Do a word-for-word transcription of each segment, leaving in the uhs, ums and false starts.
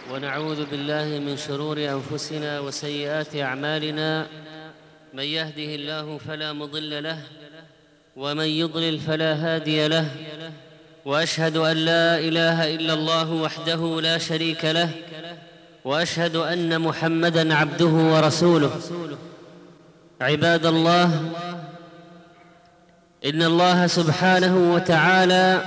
ونعوذ بالله من شرور أنفسنا وسيئات أعمالنا. من يهده الله فلا مضل له ومن يضلل فلا هادي له، وأشهد أن لا إله إلا الله وحده لا شريك له، وأشهد أن محمدًا عبده ورسوله. عباد الله، إن الله سبحانه وتعالى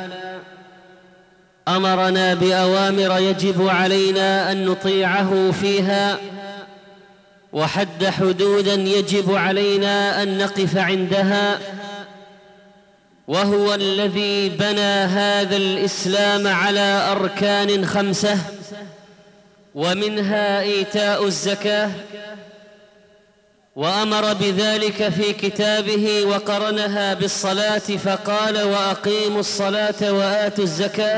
أمرنا بأوامر يجب علينا أن نطيعه فيها، وحد حدوداً يجب علينا أن نقف عندها، وهو الذي بنى هذا الإسلام على أركان خمسة، ومنها إيتاء الزكاة، وأمر بذلك في كتابه وقرنها بالصلاة فقال: وأقيموا الصلاة وآتوا الزكاة.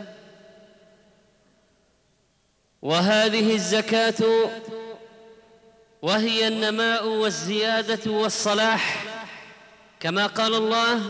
وهذه الزكاة وهي النماء والزيادة والصلاح، كما قال الله: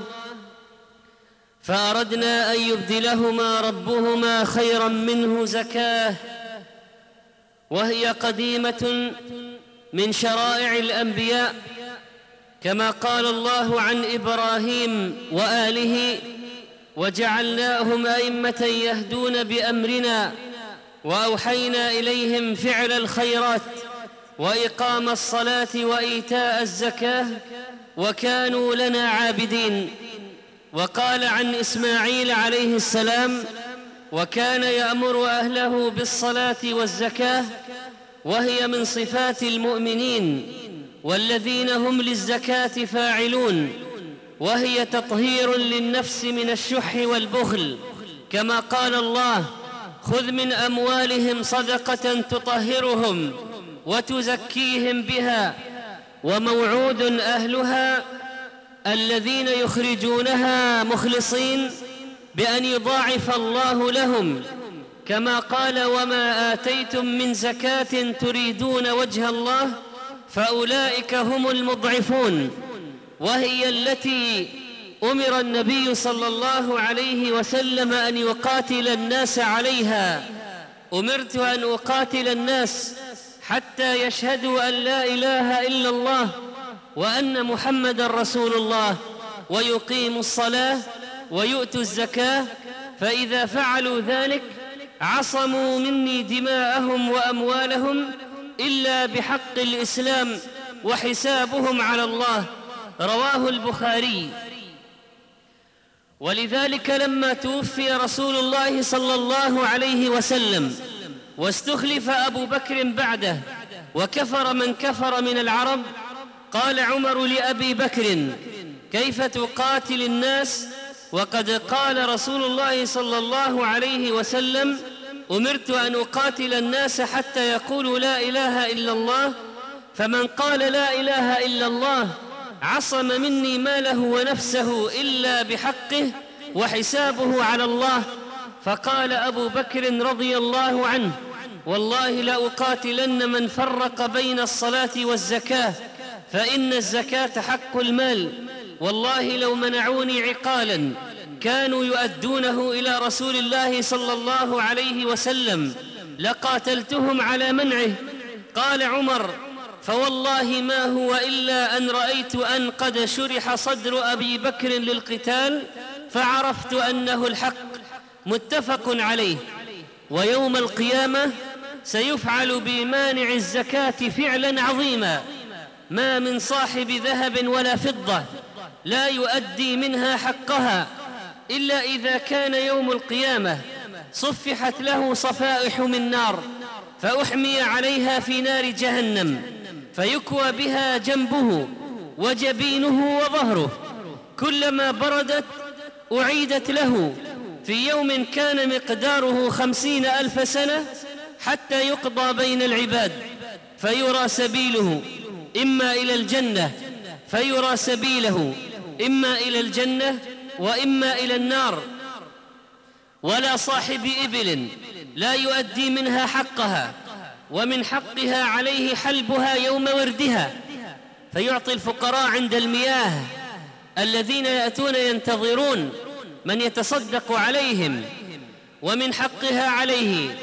فأردنا أن يبدلهما ربهما خيرا منه زكاة، وهي قديمة من شرائع الأنبياء، كما قال الله عن إبراهيم وآله: وجعلناهم أئمة يهدون بأمرنا وأوحينا إليهم فعل الخيرات وإقام الصلاة وإيتاء الزكاة وكانوا لنا عابدين. وقال عن إسماعيل عليه السلام: وكان يأمر أهله بالصلاة والزكاة، وهي من صفات المؤمنين والذين هم للزكاة فاعلون، وهي تطهير للنفس من الشح والبخل، كما قال الله: خذ من أموالهم صدقة تطهرهم وتزكيهم بها. وموعود أهلها الذين يخرجونها مخلصين بأن يضاعف الله لهم، كما قال: وما آتيتم من زكاة تريدون وجه الله فأولئك هم المضعفون. وهي التي أمر النبي صلى الله عليه وسلم أن يقاتل الناس عليها: أمرت أن أقاتل الناس حتى يشهدوا أن لا إله إلا الله وأن محمد رسول الله، ويقيموا الصلاة ويؤتوا الزكاة، فإذا فعلوا ذلك عصموا مني دماءهم وأموالهم إلا بحق الإسلام وحسابهم على الله. رواه البخاري. ولذلك لما توفي رسول الله صلى الله عليه وسلم واستخلف أبو بكر بعده وكفر من كفر من العرب، قال عمر لأبي بكر: كيف تقاتل الناس وقد قال رسول الله صلى الله عليه وسلم: أمرت أن أقاتل الناس حتى يقولوا لا إله إلا الله، فمن قال لا إله إلا الله عصم مني ماله ونفسه إلا بحقه وحسابه على الله. فقال أبو بكر رضي الله عنه: والله لأقاتلن من فرق بين الصلاة والزكاة، فإن الزكاة حق المال، والله لو منعوني عقالا كانوا يؤدونه إلى رسول الله صلى الله عليه وسلم لقاتلتهم على منعه. قال عمر: فوالله ما هو إلا أن رأيت أن قد شرح صدر أبي بكر للقتال فعرفت أنه الحق. متفق عليه. ويوم القيامة سيفعل بمانع الزكاة فعلا عظيما، ما من صاحب ذهب ولا فضة لا يؤدي منها حقها إلا إذا كان يوم القيامة صفحت له صفائح من نار فأحمي عليها في نار جهنم، فيكوى بها جنبه وجبينه وظهره، كلما بردت أعيدت له في يوم كان مقداره خمسين ألف سنة حتى يقضى بين العباد، فيرى سبيله إما إلى الجنة فيرى سبيله إما إلى الجنة وإما إلى النار. ولا صاحب إبل لا يؤدي منها حقها، ومن حقها عليه حلبها يوم وردها، فيعطي الفقراء عند المياه الذين يأتون ينتظرون من يتصدق عليهم. ومن حقها عليه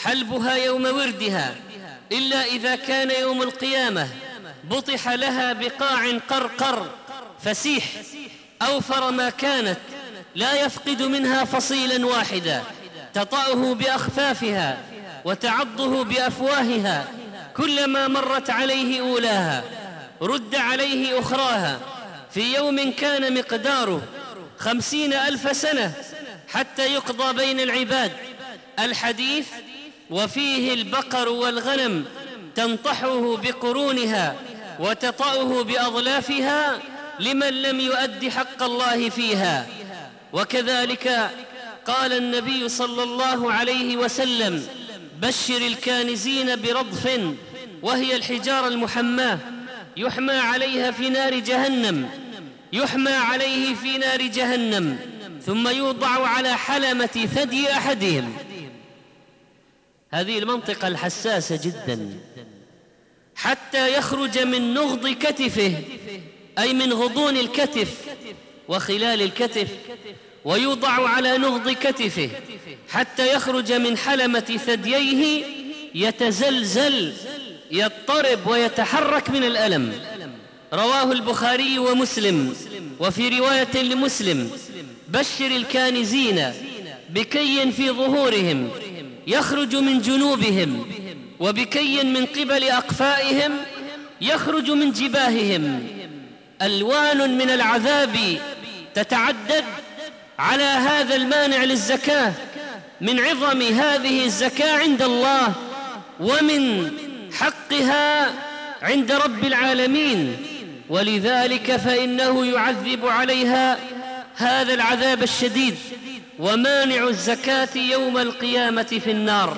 حلبها يوم وردها، إلا إذا كان يوم القيامة بطح لها بقاع قرقر فسيح أوفر ما كانت، لا يفقد منها فصيلا واحدا، تطأه بأخفافها وتعضه بأفواهها، كلما مرت عليه أولاها رد عليه أخراها، في يوم كان مقداره خمسين ألف سنة حتى يقضى بين العباد. الحديث: وفيه البقر والغنم تنطحه بقرونها وتطأه بأظلافها لمن لم يؤد حق الله فيها. وكذلك قال النبي صلى الله عليه وسلم: بشر الكانزين برضف، وهي الحجارة المحماة يحمى عليها في نار جهنم يحمى عليه في نار جهنم ثم يوضع على حلمة ثدي أحدهم. هذه المنطقة الحساسة جدا، حتى يخرج من نغض كتفه، أي من غضون الكتف وخلال الكتف، ويوضع على نغض كتفه حتى يخرج من حلمة ثدييه يتزلزل يضطرب ويتحرك من الألم. رواه البخاري ومسلم. وفي رواية لمسلم: بشر الكانزين بكي في ظهورهم يخرج من جنوبهم، وبكي من قبل أقفائهم يخرج من جباههم. ألوان من العذاب تتعدد على هذا المانع للزكاة، من عظم هذه الزكاة عند الله ومن حقها عند رب العالمين، ولذلك فإنه يعذب عليها هذا العذاب الشديد. ومانع الزكاة يوم القيامة في النار.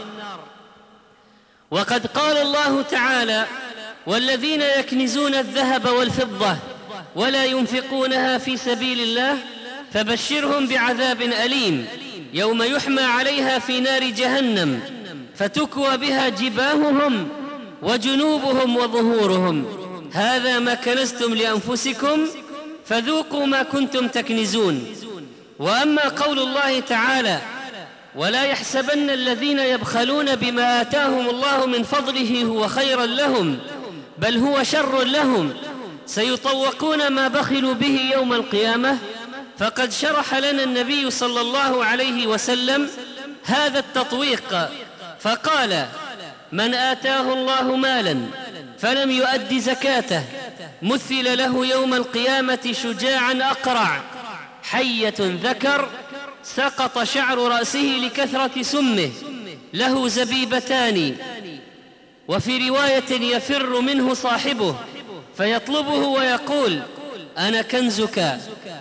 وقد قال الله تعالى: والذين يكنزون الذهب والفضة ولا ينفقونها في سبيل الله فبشرهم بعذاب أليم يوم يحمى عليها في نار جهنم فتكوى بها جباههم وجنوبهم وظهورهم، هذا ما كنزتم لأنفسكم فذوقوا ما كنتم تكنزون. وأما قول الله تعالى: ولا يحسبن الذين يبخلون بما آتاهم الله من فضله هو خيرا لهم بل هو شر لهم سيطوقون ما بخلوا به يوم القيامة. فقد شرح لنا النبي صلى الله عليه وسلم هذا التطويق فقال: من آتاه الله مالا فلم يؤد زكاته مثل له يوم القيامة شجاعا أقرع حية ذكر سقط شعر رأسه لكثرة سمه له زبيبتان. وفي رواية: يفر منه صاحبه فيطلبه ويقول: أنا كنزك،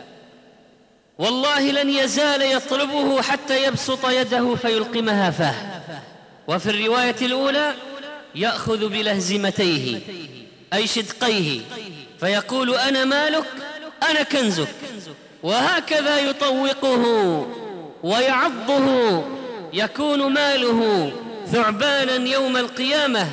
والله لن يزال يطلبه حتى يبسط يده فيلقمها فاه. وفي الرواية الأولى: يأخذ بلهزمتيه أي شدقيه فيقول: أنا مالك أنا كنزك، وهكذا يطوقه ويعضه، يكون ماله ثعبانا يوم القيامة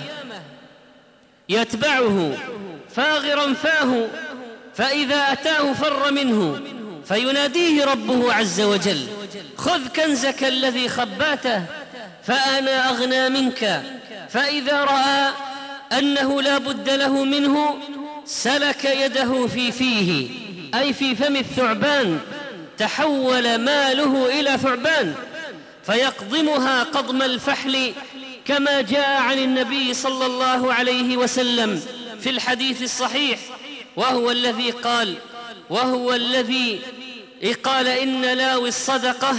يتبعه فاغرا فاه، فإذا أتاه فر منه فيناديه ربه عز وجل: خذ كنزك الذي خباته فأنا أغنى منك. فإذا رأى أنه لا بد له منه سلك يده في فيه أي في فم الثعبان، تحول ماله إلى ثعبان فيقضمها قضم الفحل كما جاء عن النبي صلى الله عليه وسلم في الحديث الصحيح، وهو الذي قال وهو الذي قال إن لاوي الصدقة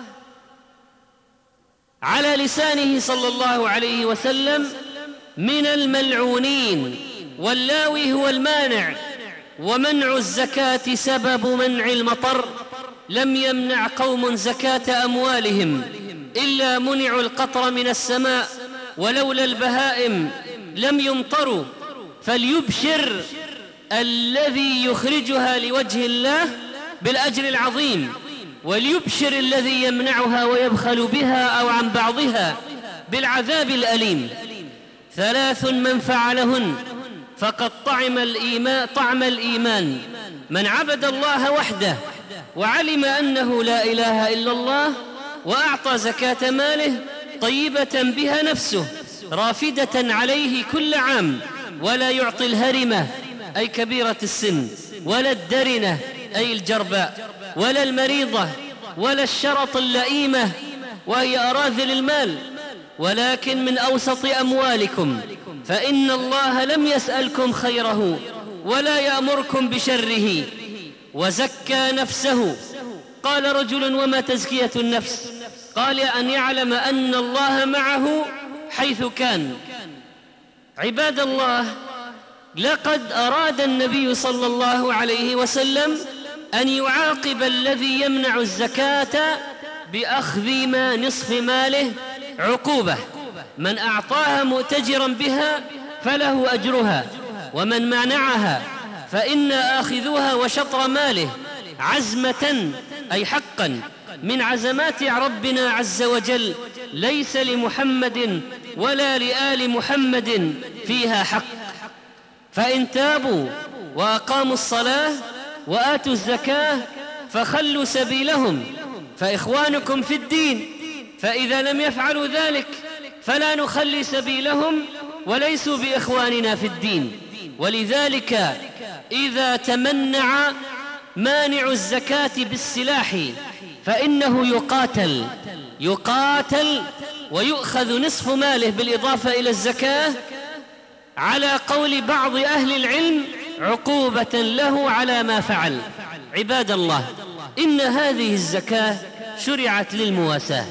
على لسانه صلى الله عليه وسلم من الملعونين، واللاوي هو المانع، ومنع الزكاة سبب منع المطر. لم يمنع قوم زكاة أموالهم إلا منعوا القطر من السماء، ولولا البهائم لم يمطروا. فليبشر الذي يخرجها لوجه الله بالأجر العظيم، وليبشر الذي يمنعها ويبخل بها أو عن بعضها بالعذاب الأليم. ثلاث من فعلهن فقد طعم الإيمان طعم الإيمان: من عبد الله وحده وعلم أنه لا إله إلا الله وأعطى زكاة ماله طيبة بها نفسه رافدة عليه كل عام، ولا يعطي الهرمة أي كبيرة السن، ولا الدرنة أي الجرباء، ولا المريضة، ولا الشرط اللئيمة وهي أراذل المال، ولكن من أوسط أموالكم، فإن الله لم يسألكم خيره ولا يأمركم بشره، وزكى نفسه. قال رجل: وما تزكية النفس؟ قال: أن يعلم أن الله معه حيث كان. عباد الله، لقد أراد النبي صلى الله عليه وسلم أن يعاقب الذي يمنع الزكاة بأخذ ما نصف ماله عقوبة. من أعطاها مؤتجرا بها فله أجرها، ومن منعها فإن آخذوها وشطر ماله عزمة أي حقا من عزمات ربنا عز وجل، ليس لمحمد ولا لآل محمد فيها حق. فإن تابوا وأقاموا الصلاة وآتوا الزكاة فخلوا سبيلهم، فإخوانكم في الدين، فإذا لم يفعلوا ذلك فلا نخلي سبيلهم وليسوا بإخواننا في الدين. ولذلك إذا تمنع مانع الزكاة بالسلاح فإنه يقاتل يقاتل ويؤخذ نصف ماله بالإضافة إلى الزكاة، على قول بعض أهل العلم عقوبة له على ما فعل. عباد الله، إن هذه الزكاة شرعت للمواساة،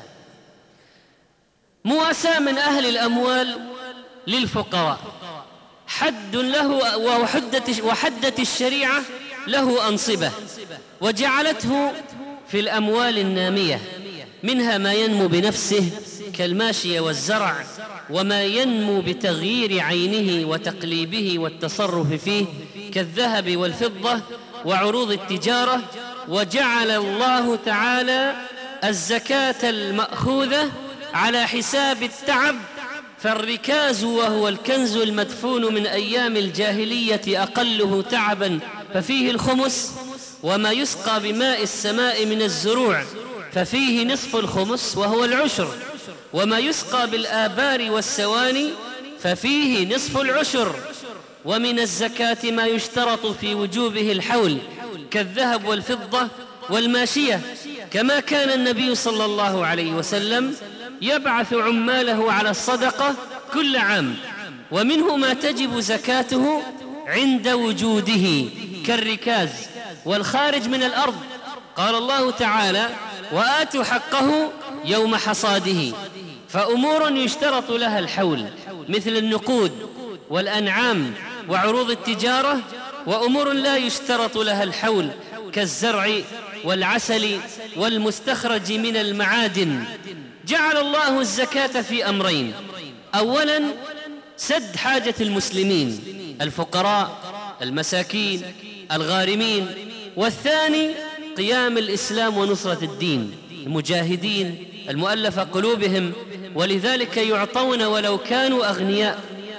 مواساة من أهل الأموال للفقراء، حد له وحدت, وحدت الشريعة له أنصبة، وجعلته في الأموال النامية، منها ما ينمو بنفسه كالماشية والزرع، وما ينمو بتغيير عينه وتقليبه والتصرف فيه كالذهب والفضة وعروض التجارة. وجعل الله تعالى الزكاة المأخوذة على حساب التعب، فالركاز وهو الكنز المدفون من أيام الجاهلية أقله تعبا ففيه الخمس، وما يسقى بماء السماء من الزروع ففيه نصف الخمس وهو العشر، وما يسقى بالآبار والسواني ففيه نصف العشر. ومن الزكاة ما يشترط في وجوبه الحول كالذهب والفضة والماشية، كما كان النبي صلى الله عليه وسلم يبعث عماله على الصدقة كل عام، ومنه ما تجب زكاته عند وجوده كالركاز والخارج من الأرض. قال الله تعالى: وآتوا حقه يوم حصاده. فأمور يشترط لها الحول مثل النقود والأنعام وعروض التجارة، وأمور لا يشترط لها الحول كالزرع والعسل والمستخرج من المعادن. جعل الله الزكاة في أمرين: أولا سد حاجة المسلمين الفقراء المساكين الغارمين، والثاني قيام الإسلام ونصرة الدين، المجاهدين المؤلف قلوبهم، ولذلك يعطون ولو كانوا أغنياء.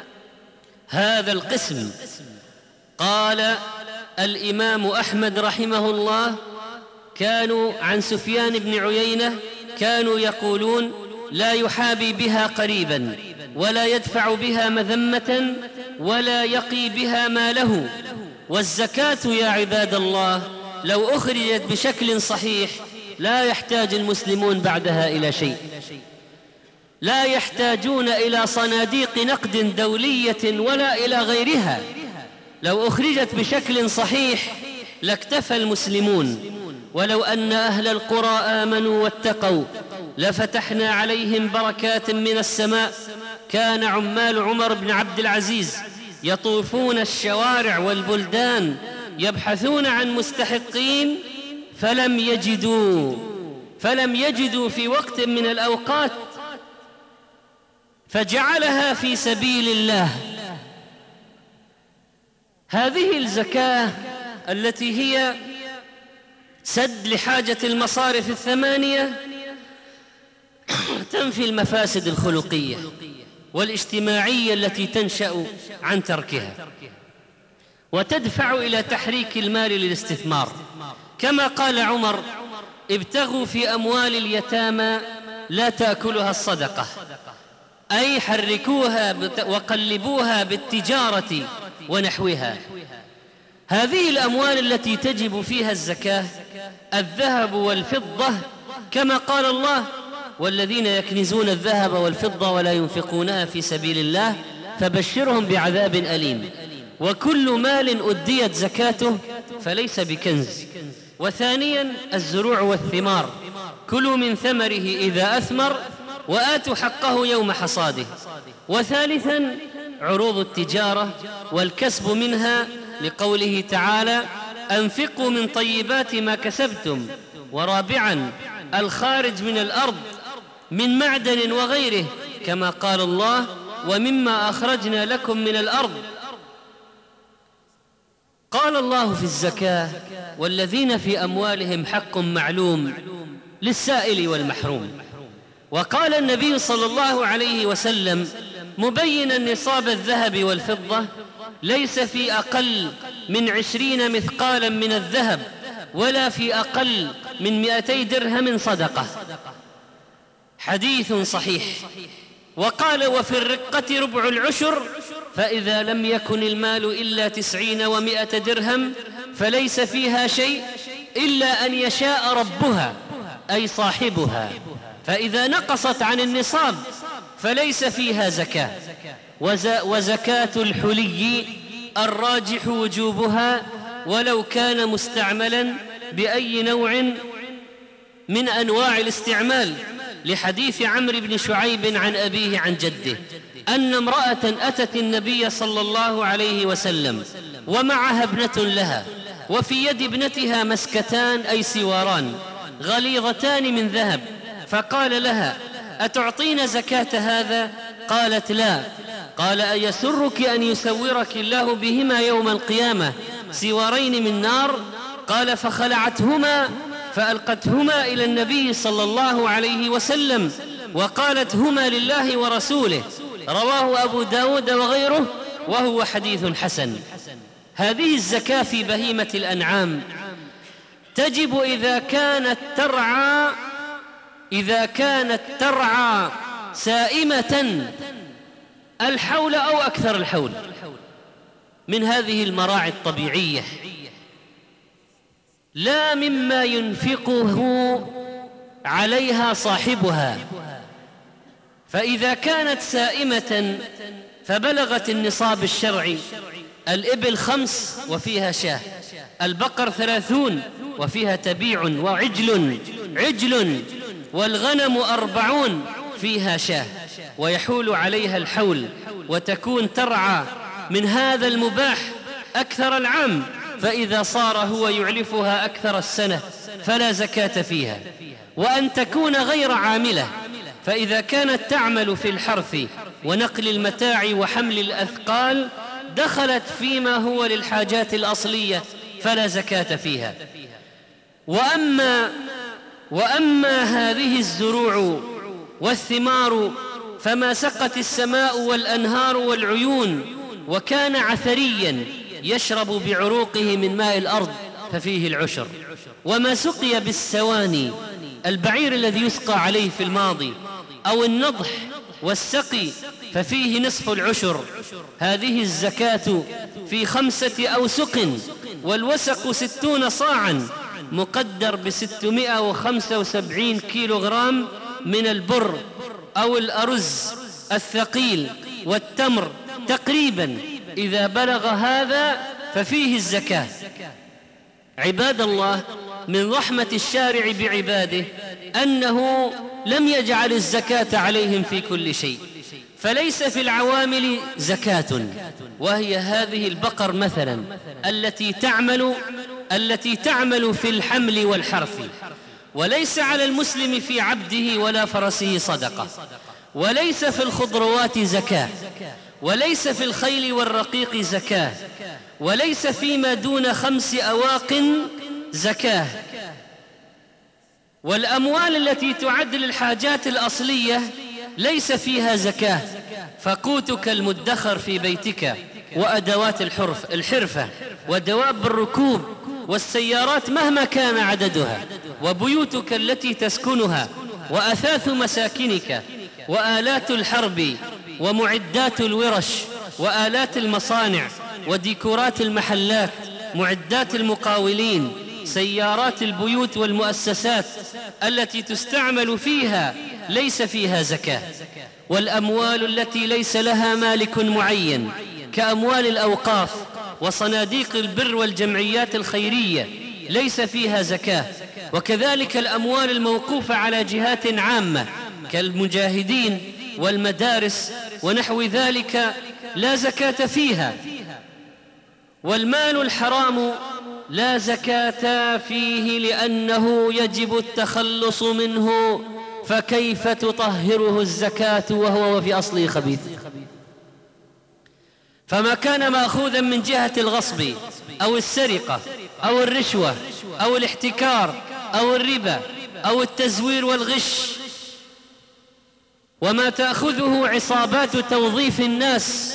هذا القسم قال الإمام أحمد رحمه الله كانوا عن سفيان بن عيينة كانوا يقولون: لا يحابي بها قريبا ولا يدفع بها مذمة ولا يقي بها ماله. والزكاة يا عباد الله لو أخرجت بشكل صحيح لا يحتاج المسلمون بعدها إلى شيء، لا يحتاجون إلى صناديق نقد دولية ولا إلى غيرها. لو أخرجت بشكل صحيح لاكتفى المسلمون. ولو أن أهل القرى آمنوا واتقوا لفتحنا عليهم بركات من السماء. كان عمال عمر بن عبد العزيز يطوفون الشوارع والبلدان يبحثون عن مستحقين فلم يجدوا فلم يجدوا في وقت من الأوقات، فجعلها في سبيل الله. هذه الزكاة التي هي سد لحاجة المصارف الثمانية تنفي المفاسد الخلقية والاجتماعية التي تنشأ عن تركها، وتدفع إلى تحريك المال للاستثمار، كما قال عمر: ابتغوا في أموال اليتامى لا تأكلها الصدقة، أي حركوها وقلبوها بالتجارة ونحوها. هذه الأموال التي تجب فيها الزكاة الذهب والفضة، كما قال الله: والذين يكنزون الذهب والفضة ولا ينفقونها في سبيل الله فبشرهم بعذاب أليم. وكل مال أديت زكاته فليس بكنز. وثانيا الزروع والثمار، كلوا من ثمره إذا أثمر وآتوا حقه يوم حصاده. وثالثا عروض التجارة والكسب منها، لقوله تعالى: أنفقوا من طيبات ما كسبتم. ورابعا الخارج من الأرض من معدن وغيره، كما قال الله: ومما أخرجنا لكم من الأرض. قال الله في الزكاة: والذين في أموالهم حق معلوم للسائل والمحروم. وقال النبي صلى الله عليه وسلم مبينا نصاب الذهب والفضة: ليس في أقل من عشرين مثقالا من الذهب ولا في أقل من مئتي درهم صدقة. حديث صحيح. وقال: وفي الرقة ربع العشر، فإذا لم يكن المال إلا تسعين ومائة درهم فليس فيها شيء إلا أن يشاء ربها أي صاحبها، فإذا نقصت عن النصاب فليس فيها زكاة. وزكاة الحلي الراجح وجوبها ولو كان مستعملا بأي نوع من أنواع الاستعمال، لحديث عمرو بن شعيب عن أبيه عن جده أن امرأة أتت النبي صلى الله عليه وسلم ومعها ابنة لها، وفي يد ابنتها مسكتان أي سواران غليظتان من ذهب، فقال لها: أتعطين زكاة هذا؟ قالت: لا. قال: أيسرك أن يسورك الله بهما يوم القيامة سوارين من نار؟ قال: فخلعتهما فألقتهما إلى النبي صلى الله عليه وسلم وقالت: هما لله ورسوله. رواه أبو داود وغيره، وهو حديث حسن. هذه الزكاة في بهيمة الأنعام تجب إذا كانت ترعى إذا كانت ترعى سائمة الحول أو أكثر الحول من هذه المراعي الطبيعية، لا مما ينفقه عليها صاحبها. فإذا كانت سائمة فبلغت النصاب الشرعي: الإبل خمس وفيها شاه، البقر ثلاثون وفيها تبيع وعجل عجل، والغنم أربعون فيها شاه، ويحول عليها الحول وتكون ترعى من هذا المباح أكثر العام، فإذا صار هو يعلفها أكثر السنة فلا زكاة فيها. وأن تكون غير عاملة، فإذا كانت تعمل في الحرث ونقل المتاع وحمل الأثقال دخلت فيما هو للحاجات الأصلية فلا زكاة فيها. وأما, وأما هذه الزروع والثمار فما سقت السماء والأنهار والعيون وكان عثريا يشرب بعروقه من ماء الأرض ففيه العشر. وما سقي بالسواني، البعير الذي يسقى عليه في الماضي، أو النضح والسقي، ففيه نصف العشر. هذه الزكاة في خمسة أوسق، والوسق ستون صاعا مقدر بستمائة وخمسة وسبعين كيلو غرام من البر أو الأرز الثقيل والتمر تقريبا. إذا بلغ هذا ففيه الزكاة. عباد الله، من رحمة الشارع بعباده أنه لم يجعل الزكاة عليهم في كل شيء، فليس في العوامل زكاة، وهي هذه البقر مثلا التي تعمل التي تعمل في الحمل والحرث، وليس على المسلم في عبده ولا فرسه صدقة، وليس في الخضروات زكاة، وليس في الخيل والرقيق زكاة، وليس فيما دون خمس أواق زكاة. والأموال التي تعد للحاجات الأصلية ليس فيها زكاة، فقوتك المدخر في بيتك وأدوات الحرف الحرفة ودواب الركوب والسيارات مهما كان عددها، وبيوتك التي تسكنها وأثاث مساكنك وآلات الحرب ومعدات الورش وآلات المصانع وديكورات المحلات، معدات المقاولين، سيارات البيوت والمؤسسات التي تستعمل فيها ليس فيها زكاة، والأموال التي ليس لها مالك معين كأموال الأوقاف وصناديق البر والجمعيات الخيرية ليس فيها زكاة، وكذلك الأموال الموقوفة على جهات عامة كالمجاهدين والمدارس ونحو ذلك لا زكاة فيها. والمال الحرام لا زكاة فيه لأنه يجب التخلص منه، فكيف تطهره الزكاة وهو في أصله خبيث؟ فما كان مأخوذا من جهة الغصب أو السرقة أو الرشوة أو الاحتكار أو الربا أو التزوير والغش، وما تأخذه عصابات توظيف الناس،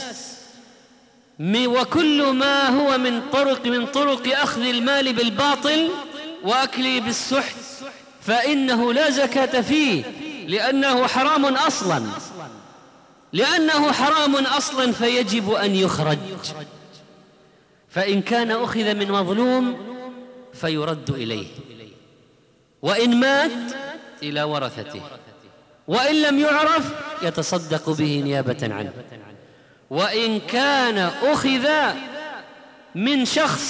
وكل ما هو من طرق من طرق أخذ المال بالباطل وأكله بالسحت، فإنه لا زكاة فيه لأنه حرام أصلا لأنه حرام أصلا فيجب أن يخرج. فإن كان أخذ من مظلوم فيرد إليه، وإن مات إلى ورثته، وإن لم يعرف يتصدق به نيابة عنه. وإن كان أخذ من شخص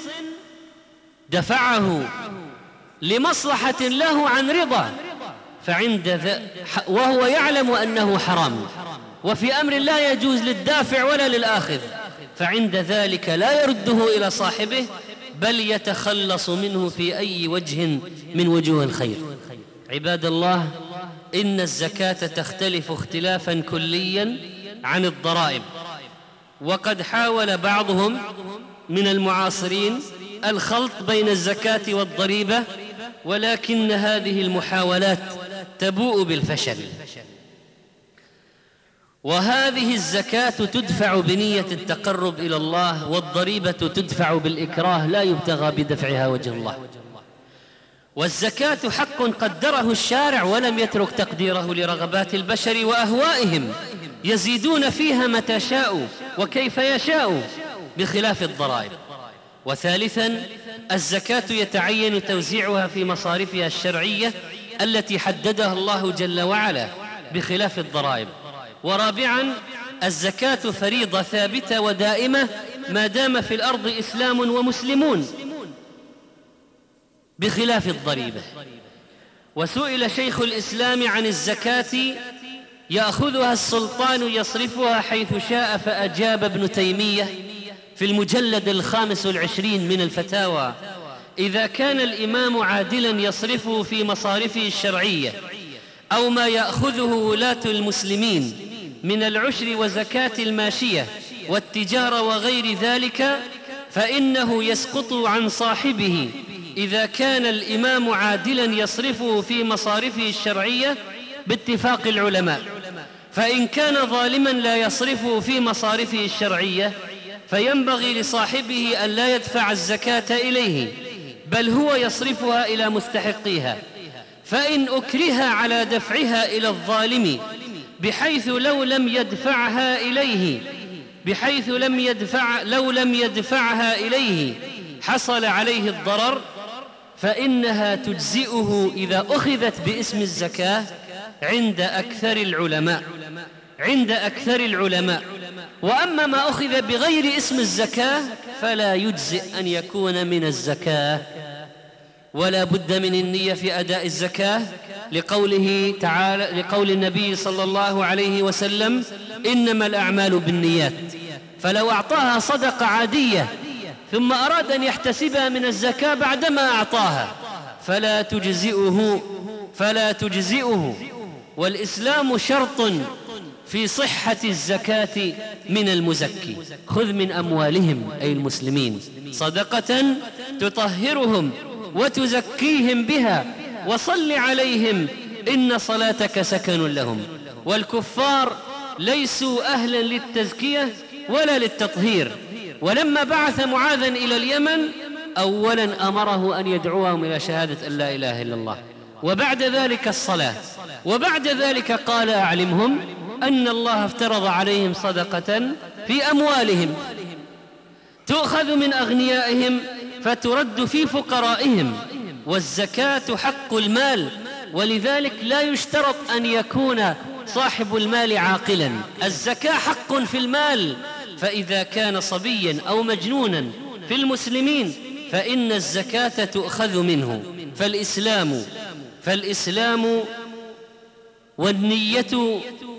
دفعه لمصلحة له عن رضا فعند ذا وهو يعلم أنه حرام، وفي أمر لا يجوز للدافع ولا للآخذ، فعند ذلك لا يرده إلى صاحبه بل يتخلص منه في أي وجه من وجوه الخير. عباد الله، إن الزكاة تختلف اختلافا كليا عن الضرائب، وقد حاول بعضهم من المعاصرين الخلط بين الزكاة والضريبة، ولكن هذه المحاولات تبوء بالفشل. وهذه الزكاة تدفع بنية التقرب إلى الله، والضريبة تدفع بالإكراه لا يبتغى بدفعها وجه الله. والزكاة حق قدره الشارع ولم يترك تقديره لرغبات البشر وأهوائهم، يزيدون فيها متى شاءوا وكيف يشاءوا بخلاف الضرائب. وثالثا، الزكاة يتعين توزيعها في مصارفها الشرعية التي حددها الله جل وعلا بخلاف الضرائب. ورابعا، الزكاة فريضة ثابتة ودائمة ما دام في الأرض إسلام ومسلمون بخلاف الضريبة. وسئل شيخ الإسلام عن الزكاة يأخذها السلطان يصرفها حيث شاء، فأجاب ابن تيمية في المجلد الخامس والعشرين من الفتاوى: إذا كان الإمام عادلا يصرفه في مصارفه الشرعية أو ما يأخذه ولاة المسلمين من العشر وزكاة الماشية والتجارة وغير ذلك، فإنه يسقط عن صاحبه إذا كان الإمام عادلا يصرفه في مصارفه الشرعية باتفاق العلماء. فإن كان ظالما لا يصرفه في مصارفه الشرعية فينبغي لصاحبه أن لا يدفع الزكاة إليه، بل هو يصرفها إلى مستحقيها. فإن أكره على دفعها إلى الظالم بحيث لو لم يدفعها إليه بحيث لم يدفع لو لم يدفعها إليه حصل عليه الضرر، فإنها تجزئه إذا أخذت باسم الزكاة عند أكثر العلماء عند أكثر العلماء وأما ما أخذ بغير اسم الزكاة فلا يجزئ أن يكون من الزكاة. ولا بد من النية في أداء الزكاة لقوله تعالى لقول النبي صلى الله عليه وسلم: إنما الأعمال بالنيات. فلو أعطاها صدقة عادية ثم أراد أن يحتسبها من الزكاة بعدما أعطاها فلا تجزئه فلا تجزئه والإسلام شرط في صحة الزكاة من المزكي. خذ من أموالهم أي المسلمين صدقة تطهرهم وتزكيهم بها وصل عليهم إن صلاتك سكن لهم. والكفار ليسوا أهلا للتزكية ولا للتطهير. ولما بعث معاذا إلى اليمن أولا أمره أن يدعوهم إلى شهادة أن لا إله إلا الله، وبعد ذلك الصلاة، وبعد ذلك قال أعلمهم أن الله افترض عليهم صدقة في أموالهم تؤخذ من أغنيائهم فترد في فقرائهم، والزكاة حق المال، ولذلك لا يشترط أن يكون صاحب المال عاقلا. الزكاة حق في المال، فإذا كان صبيا أو مجنونا في المسلمين فإن الزكاة تؤخذ منه. فالإسلام فالإسلام والنية،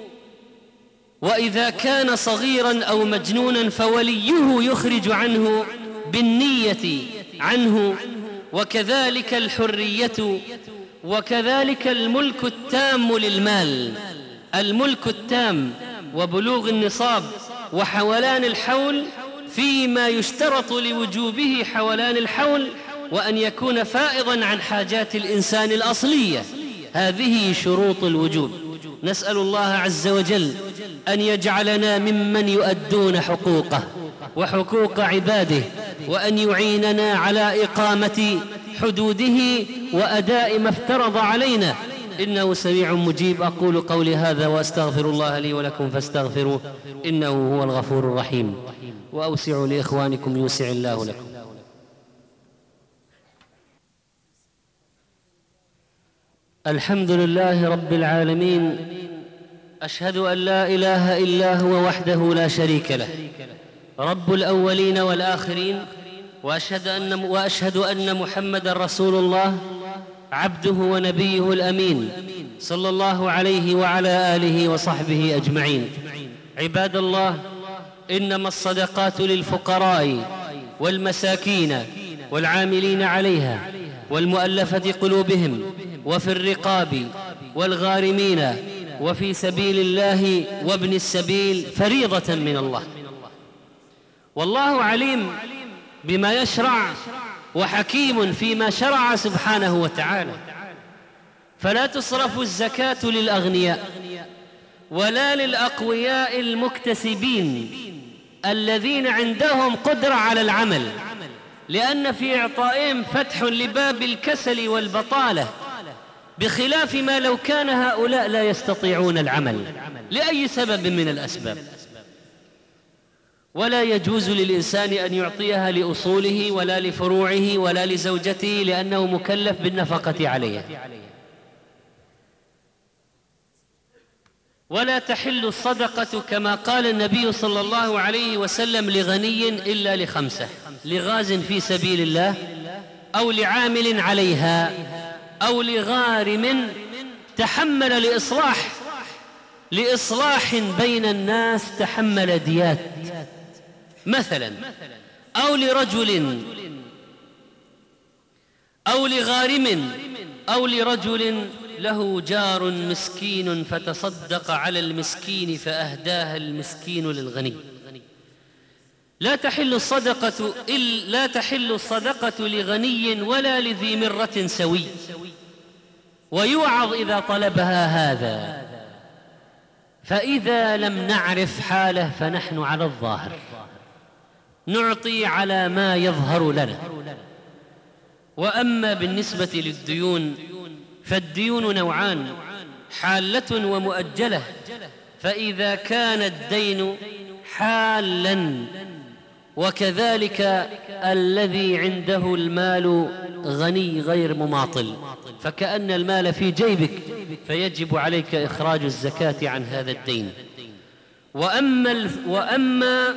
وإذا كان صغيرا أو مجنونا فوليه يخرج عنه بالنية عنه، وكذلك الحرية، وكذلك الملك التام للمال، الملك التام وبلوغ النصاب وحولان الحول، فيما يشترط لوجوبه حولان الحول وأن يكون فائضا عن حاجات الإنسان الأصلية. هذه شروط الوجوب. نسأل الله عز وجل أن يجعلنا ممن يؤدون حقوقه وحقوق عباده، وأن يعيننا على إقامة حدوده وأداء ما افترض علينا، إنه سميع مجيب. أقول قولي هذا وأستغفر الله لي ولكم فاستغفروه إنه هو الغفور الرحيم، وأوسعوا لإخوانكم يوسع الله لكم. الحمد لله رب العالمين، أشهد أن لا إله إلا هو وحده لا شريك له، رب الأولين والآخرين، وأشهد أن, وأشهد أن محمدًا رسول الله عبده ونبيه الأمين، صلى الله عليه وعلى آله وصحبه أجمعين. عباد الله، إنما الصدقات للفقراء والمساكين والعاملين عليها والمؤلفة قلوبهم وفي الرقاب والغارمين وفي سبيل الله وابن السبيل فريضة من الله. والله عليم بما يشرع وحكيم فيما شرع سبحانه وتعالى، فلا تصرف الزكاة للأغنياء ولا للأقوياء المكتسبين الذين عندهم قدرة على العمل، لأن في إعطائهم فتح لباب الكسل والبطالة، بخلاف ما لو كان هؤلاء لا يستطيعون العمل لأي سبب من الأسباب. ولا يجوز للإنسان أن يعطيها لأصوله ولا لفروعه ولا لزوجته، لأنه مكلف بالنفقة عليها. ولا تحل الصدقة كما قال النبي صلى الله عليه وسلم لغني إلا لخمسة: لغاز في سبيل الله، أو لعامل عليها، أو لغارم تحمل لإصلاح لإصلاح بين الناس تحمل ديات مثلا، أو لرجل أو لغارم أو لرجل له جار مسكين فتصدق على المسكين فأهداها المسكين للغني. لا تحل الصدقة لا تحل الصدقة لغني ولا لذي مرة سوي، ويوعظ إذا طلبها هذا. فإذا لم نعرف حاله فنحن على الظاهر نعطي على ما يظهر لنا. وأما بالنسبة للديون فالديون نوعان: حالة ومؤجلة. فإذا كان الدين حالا، وكذلك الذي عنده المال غني غير مماطل، فكأن المال في جيبك، فيجب عليك إخراج الزكاة عن هذا الدين. وأما, وأما,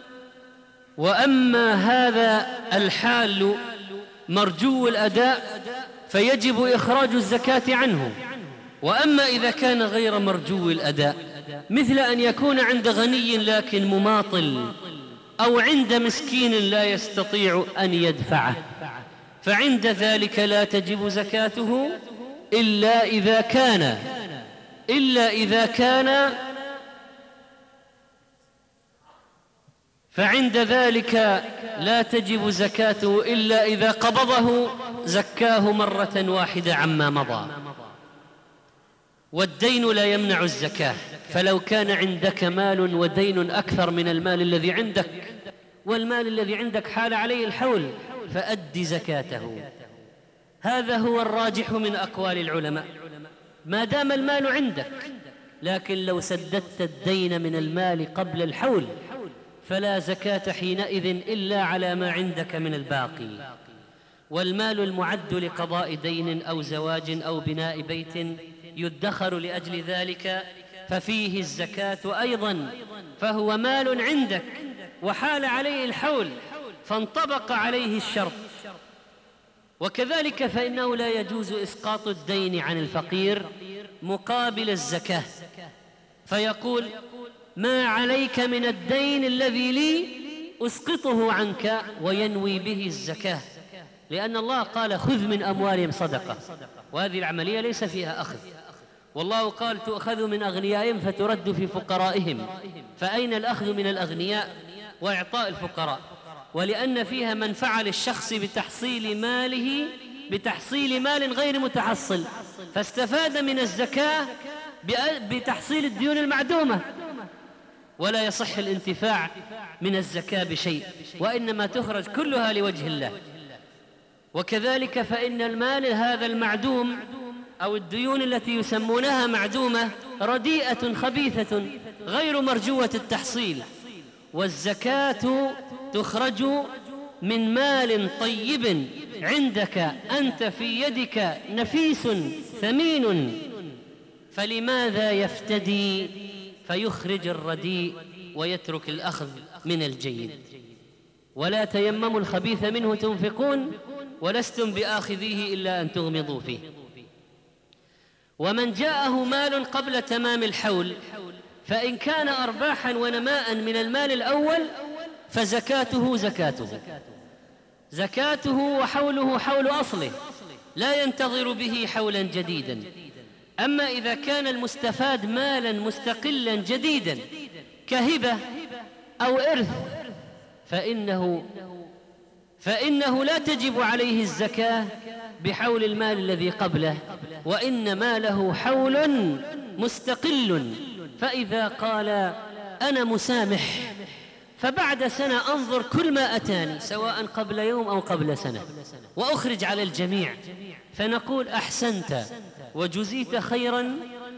وأما هذا الحال مرجو الأداء فيجب إخراج الزكاة عنه. وأما إذا كان غير مرجو الأداء، مثل أن يكون عند غني لكن مماطل، أو عند مسكين لا يستطيع أن يدفعه، فعند ذلك لا تجب زكاته إلا إذا كان إلا إذا كان فعند ذلك لا تجب زكاته إلا إذا قبضه زكاه مرة واحدة عما مضى. والدين لا يمنع الزكاة، فلو كان عندك مال ودين أكثر من المال الذي عندك، والمال الذي عندك حال عليه الحول، فأد زكاته. هذا هو الراجح من أقوال العلماء ما دام المال عندك. لكن لو سددت الدين من المال قبل الحول فلا زكاة حينئذ إلا على ما عندك من الباقي. والمال المعد لقضاء دين أو زواج أو بناء بيت يدخر لأجل ذلك ففيه الزكاة أيضا، فهو مال عندك وحال عليه الحول فانطبق عليه الشرط. وكذلك فإنه لا يجوز إسقاط الدين عن الفقير مقابل الزكاة، فيقول ما عليك من الدين الذي لي أسقطه عنك وينوي به الزكاة، لأن الله قال خذ من أموالهم صدقة، وهذه العملية ليس فيها أخذ. والله قال تؤخذ من أغنيائهم فترد في فقرائهم، فأين الأخذ من الأغنياء وإعطاء الفقراء؟ ولأن فيها منفعة للشخص بتحصيل ماله بتحصيل مال غير متحصل، فاستفاد من الزكاة بتحصيل الديون المعدومة، ولا يصح الانتفاع من الزكاة بشيء، وإنما تخرج كلها لوجه الله. وكذلك فإن المال هذا المعدوم أو الديون التي يسمونها معدومة رديئة خبيثة غير مرجوة التحصيل، والزكاة تخرج من مال طيب عندك أنت في يدك نفيس ثمين، فلماذا يفتدي فيخرج الرديء ويترك الأخذ من الجيد؟ ولا تيمموا الخبيث منه تنفقون ولستم بآخذيه إلا أن تغمضوا فيه. ومن جاءه مال قبل تمام الحول فإن كان أرباحا ونماء من المال الأول فزكاته زكاته زكاته وحوله حول أصله لا ينتظر به حولا جديدا. أما إذا كان المستفاد مالا مستقلا جديدا كهبة أو إرث فإنه فإنه لا تجب عليه الزكاة بحول المال الذي قبله، وإنما له حول مستقل. فإذا قال أنا مسامح فبعد سنة أنظر كل ما أتاني سواء قبل يوم أو قبل سنة وأخرج على الجميع، فنقول أحسنت وجزيت خيرا،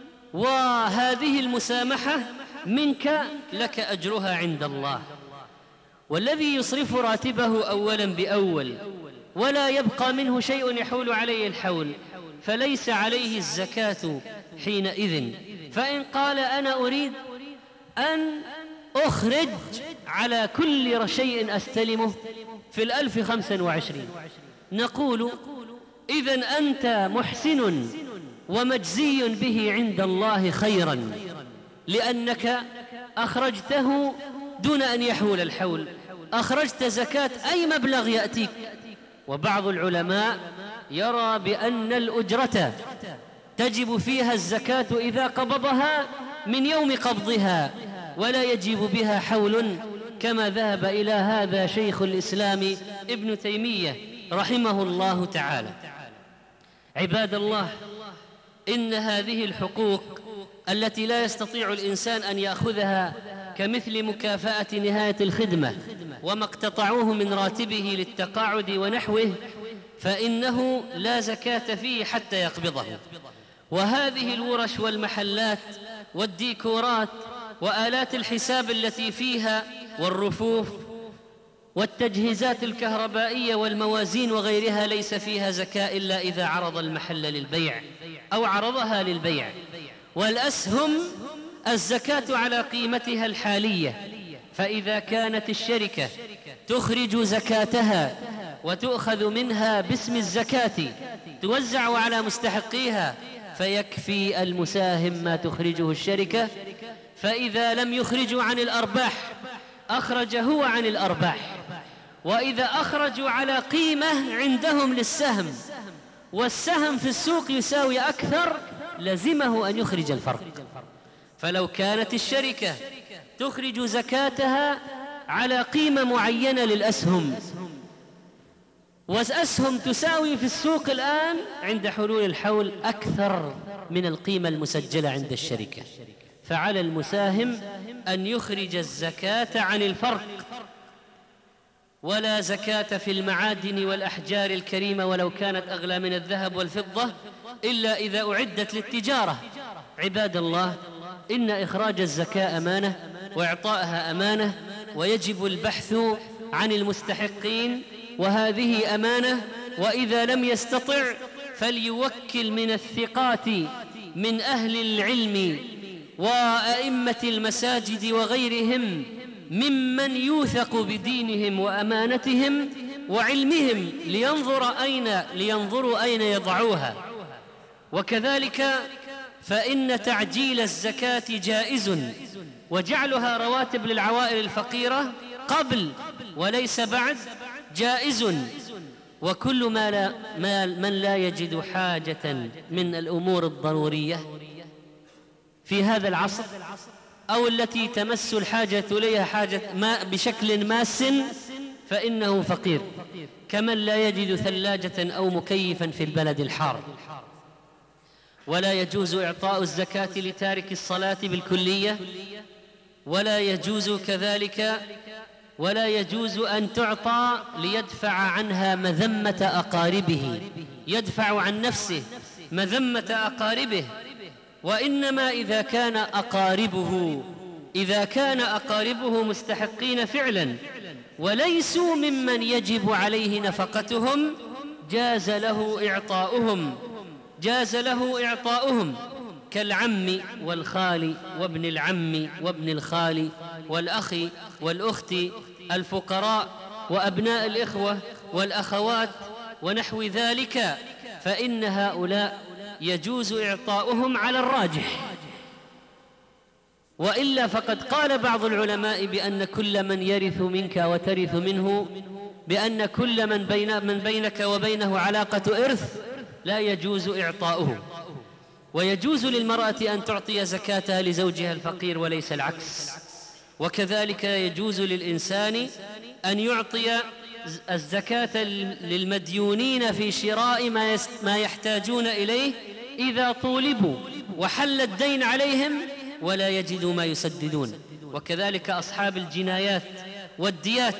وهذه المسامحة منك لك أجرها عند الله. والذي يصرف راتبه أولا بأول ولا يبقى منه شيء يحول عليه الحول فليس عليه الزكاة حينئذ. فإن قال أنا أريد أن أخرج على كل شيء أستلمه في الألف خمسة وعشرين، نقول إذن أنت محسن ومجزي به عند الله خيرا، لأنك أخرجته دون أن يحول الحول، أخرجت زكاة أي مبلغ يأتيك. وبعض العلماء يرى بأن الأجرة تجب فيها الزكاة إذا قبضها من يوم قبضها ولا يجب بها حول، كما ذهب إلى هذا شيخ الإسلام ابن تيمية رحمه الله تعالى. عباد الله، إن هذه الحقوق التي لا يستطيع الإنسان أن يأخذها كمثل مكافأة نهاية الخدمة وما اقتطعوه من راتبه للتقاعد ونحوه فإنه لا زكاة فيه حتى يقبضه. وهذه الورش والمحلات والديكورات وآلات الحساب التي فيها والرفوف والتجهيزات الكهربائية والموازين وغيرها ليس فيها زكاة إلا إذا عرض المحل للبيع أو عرضها للبيع. والأسهم الزكاة على قيمتها الحالية، فإذا كانت الشركة تخرج زكاتها وتؤخذ منها باسم الزكاة توزع على مستحقيها فيكفي المساهم ما تخرجه الشركة. فإذا لم يخرجوا عن الأرباح أخرج هو عن الأرباح، وإذا أخرجوا على قيمة عندهم للسهم والسهم في السوق يساوي أكثر لزمه أن يخرج الفرق. فلو كانت الشركة تخرج زكاتها على قيمة معينة للأسهم والأسهم تساوي في السوق الآن عند حلول الحول أكثر من القيمة المسجلة عند الشركة، فعلى المساهم أن يخرج الزكاة عن الفرق. ولا زكاة في المعادن والأحجار الكريمة ولو كانت أغلى من الذهب والفضة إلا إذا أعدت للتجارة. عباد الله، إن إخراج الزكاة أمانة وإعطائها أمانة، ويجب البحث عن المستحقين، وهذه أمانة. وإذا لم يستطع فليوكل من الثقات من أهل العلم وأئمة المساجد وغيرهم ممن يوثق بدينهم وأمانتهم وعلمهم لينظر أين لينظروا أين يضعوها. وكذلك فإن تعجيل الزكاة جائز، وجعلها رواتب للعوائل الفقيرة قبل وليس بعد جائز. وكل ما لا ما من لا يجد حاجة من الأمور الضرورية في هذا العصر أو التي تمس الحاجة إليها حاجة ما بشكل ماس فإنه فقير، كمن لا يجد ثلاجة أو مكيفا في البلد الحار. ولا يجوز إعطاء الزكاة لتارك الصلاة بالكلية، ولا يجوز كذلك ولا يجوز أن تعطى ليدفع عنها مذمة أقاربه، يدفع عن نفسه مذمة أقاربه. وإنما إذا كان أقاربه إذا كان أقاربه مستحقين فعلا وليسوا ممن يجب عليه نفقتهم جاز له إعطاؤهم جاز له إعطاؤهم كالعم والخال وابن العم وابن الخال والأخ والأخت، الفقراء وأبناء الإخوة والأخوات ونحو ذلك، فإن هؤلاء يجوز إعطاؤهم على الراجح. وإلا فقد قال بعض العلماء بأن كل من يرث منك وترث منه بأن كل من, بين من بينك وبينه علاقة إرث لا يجوز إعطاؤه. ويجوز للمرأة أن تعطي زكاتها لزوجها الفقير وليس العكس. وكذلك يجوز للإنسان أن يعطي الزكاة للمديونين في شراء ما يحتاجون إليه إذا طولبوا وحل الدين عليهم ولا يجدوا ما يسددون. وكذلك أصحاب الجنايات والديات.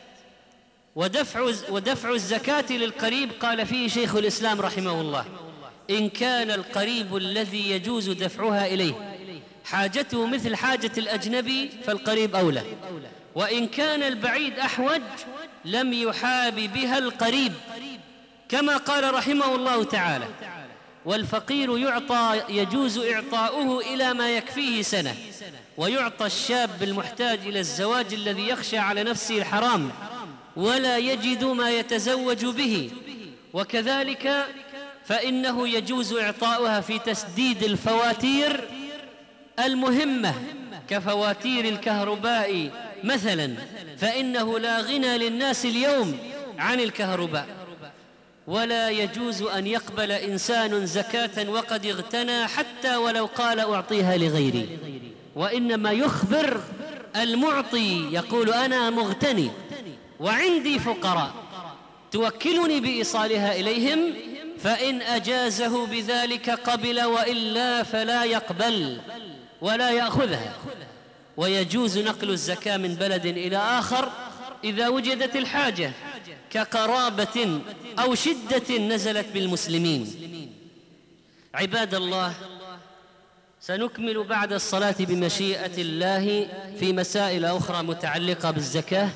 ودفع, ودفع الزكاة للقريب قال فيه شيخ الإسلام رحمه الله: إن كان القريب الذي يجوز دفعها إليه حاجته مثل حاجة الأجنبي فالقريب أولى، وإن كان البعيد أحوج لم يحاب بها القريب، كما قال رحمه الله تعالى: والفقير يعطى يجوز إعطاؤه إلى ما يكفيه سنة، ويعطى الشاب المحتاج إلى الزواج الذي يخشى على نفسه الحرام ولا يجد ما يتزوج به. وكذلك فإنه يجوز إعطاؤها في تسديد الفواتير المهمة كفواتير الكهرباء مثلا، فإنه لا غنى للناس اليوم عن الكهرباء. ولا يجوز أن يقبل إنسان زكاة وقد اغتنى حتى ولو قال أعطيها لغيري، وإنما يخبر المعطي يقول: أنا مغتني وعندي فقراء توكلني بإيصالها إليهم، فإن أجازه بذلك قبل، وإلا فلا يقبل ولا يأخذها. ويجوز نقل الزكاة من بلد إلى آخر إذا وجدت الحاجة كقرابة أو شدة نزلت بالمسلمين. عباد الله، سنكمل بعد الصلاة بمشيئة الله في مسائل أخرى متعلقة بالزكاة.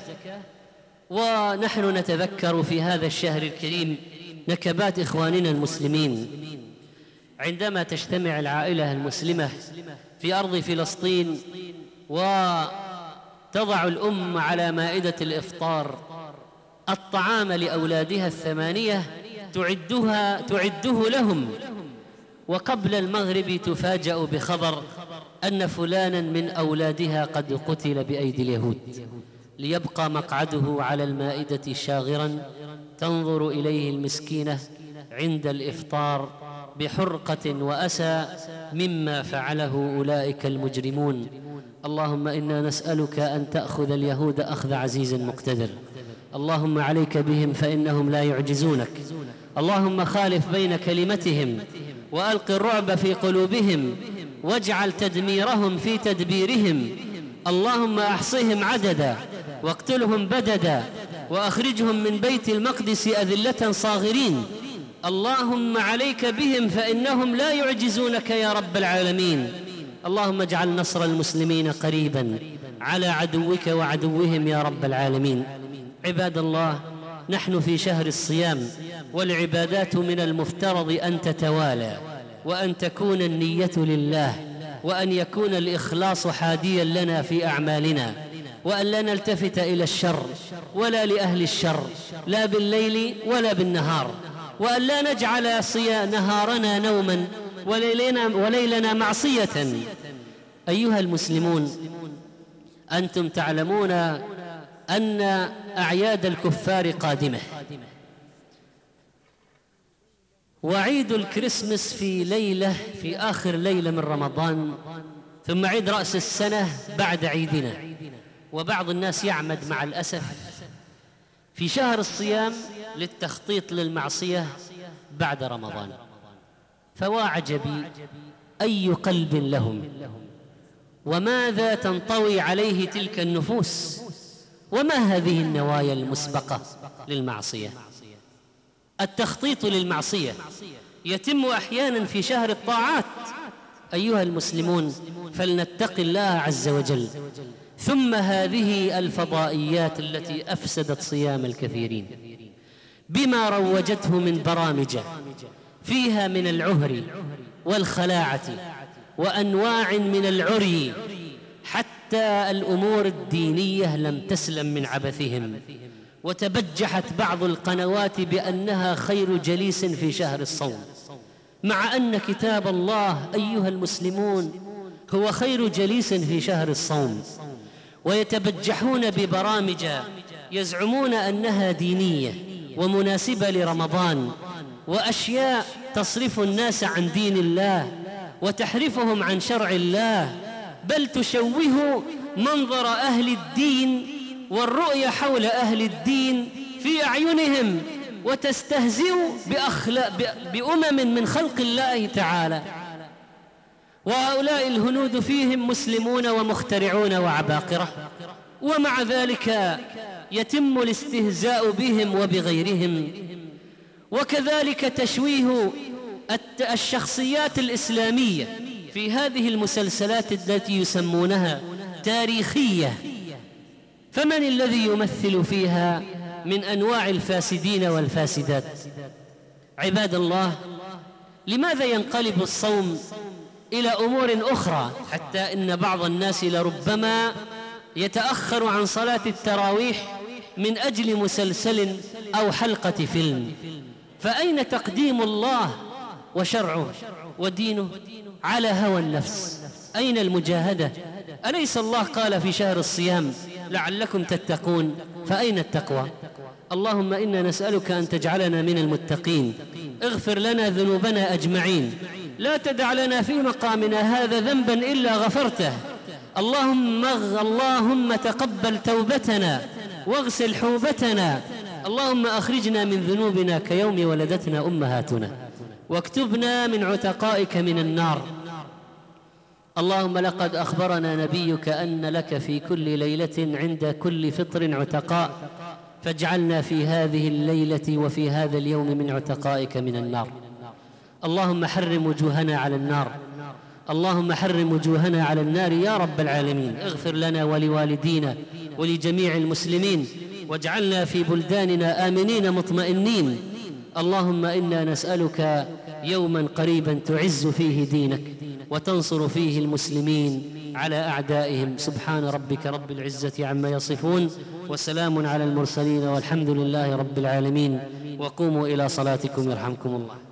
ونحن نتذكر في هذا الشهر الكريم نكبات إخواننا المسلمين عندما تجتمع العائلة المسلمة في أرض فلسطين وتضع الأم على مائدة الإفطار الطعام لأولادها الثمانية تعدها تعده لهم، وقبل المغرب تفاجأ بخبر أن فلانا من أولادها قد قتل بأيدي اليهود، ليبقى مقعده على المائدة شاغرا تنظر إليه المسكينة عند الإفطار بحرقة وأسى مما فعله أولئك المجرمون. اللهم إنا نسألك أن تأخذ اليهود أخذ عزيز مقتدر. اللهم عليك بهم فإنهم لا يعجزونك. اللهم خالف بين كلمتهم وألق الرعب في قلوبهم واجعل تدميرهم في تدبيرهم. اللهم أحصهم عددا واقتلهم بددا وأخرجهم من بيت المقدس أذلة صاغرين. اللهم عليك بهم فإنهم لا يعجزونك يا رب العالمين. اللهم اجعل نصر المسلمين قريبا على عدوك وعدوهم يا رب العالمين. عباد الله، نحن في شهر الصيام، والعبادات من المفترض أن تتوالى، وأن تكون النية لله، وأن يكون الإخلاص حاديا لنا في أعمالنا، وأن لا نلتفت إلى الشر ولا لأهل الشر، لا بالليل ولا بالنهار، وأن لا نجعل نهارنا نوما وليلنا, وليلنا معصية. أيها المسلمون، أنتم تعلمون أن أعياد الكفار قادمة، وعيد الكريسماس في ليلة في آخر ليلة من رمضان، ثم عيد رأس السنة بعد عيدنا. وبعض الناس يعمد مع الأسف في شهر الصيام للتخطيط للمعصية بعد رمضان، فوا عجبي أي قلب لهم، وماذا تنطوي عليه تلك النفوس، وما هذه النوايا المسبقة للمعصية. التخطيط للمعصية يتم أحيانا في شهر الطاعات. أيها المسلمون، فلنتق الله عز وجل. ثم هذه الفضائيات التي أفسدت صيام الكثيرين بما روجته من برامج فيها من العهر والخلاعة وأنواع من العري، حتى الأمور الدينية لم تسلم من عبثهم، وتبجحت بعض القنوات بأنها خير جليس في شهر الصوم، مع أن كتاب الله أيها المسلمون هو خير جليس في شهر الصوم. ويتبجحون ببرامج يزعمون أنها دينية ومناسبة لرمضان، وأشياء تصرف الناس عن دين الله وتحرفهم عن شرع الله، بل تشوه منظر أهل الدين والرؤية حول أهل الدين في أعينهم، وتستهزئ بأمم من خلق الله تعالى. وهؤلاء الهنود فيهم مسلمون ومخترعون وعباقرة، ومع ذلك يتم الاستهزاء بهم وبغيرهم. وكذلك تشويه الشخصيات الإسلامية في هذه المسلسلات التي يسمونها تاريخية، فمن الذي يمثل فيها من أنواع الفاسدين والفاسدات؟ عباد الله، لماذا ينقلب الصوم إلى أمور أخرى، حتى إن بعض الناس لربما يتأخر عن صلاة التراويح من أجل مسلسل أو حلقة فيلم؟ فأين تقديم الله وشرعه ودينه على هوى النفس؟ أين المجاهدة؟ أليس الله قال في شهر الصيام لعلكم تتقون؟ فأين التقوى؟ اللهم إنا نسألك أن تجعلنا من المتقين. اغفر لنا ذنوبنا أجمعين، لا تدع لنا في مقامنا هذا ذنبا إلا غفرته. اللهم اللهم تقبل توبتنا واغسل حوبتنا. اللهم أخرجنا من ذنوبنا كيوم ولدتنا أمهاتنا، واكتبنا من عتقائك من النار. اللهم لقد أخبرنا نبيك أن لك في كل ليلة عند كل فطر عتقاء، فاجعلنا في هذه الليلة وفي هذا اليوم من عتقائك من النار. اللهم حرم وجوهنا على النار، اللهم حرم وجوهنا على النار يا رب العالمين. اغفر لنا ولوالدينا ولجميع المسلمين، واجعلنا في بلداننا آمنين مطمئنين. اللهم إنا نسألك يوما قريبا تعز فيه دينك وتنصر فيه المسلمين على أعدائهم. سبحان ربك رب العزة عما يصفون، وسلام على المرسلين، والحمد لله رب العالمين. وقوموا إلى صلاتكم يرحمكم الله.